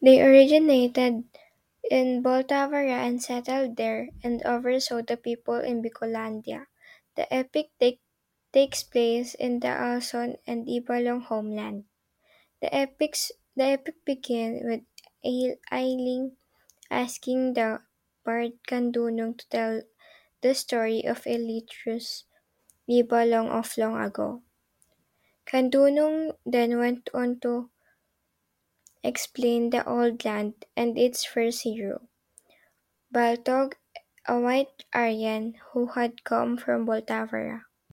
They originated in Boltavara and settled there, and oversaw the people in Bicolandia. The takes place in the Alson and Ibalong homeland. The epic begins with Ailing asking the bard Kandunong to tell the story of Eleutherius Ibalong of long ago. Kandunong then went on to explain the old land and its first hero, Baltog, a white Aryan who had come from Boltavara.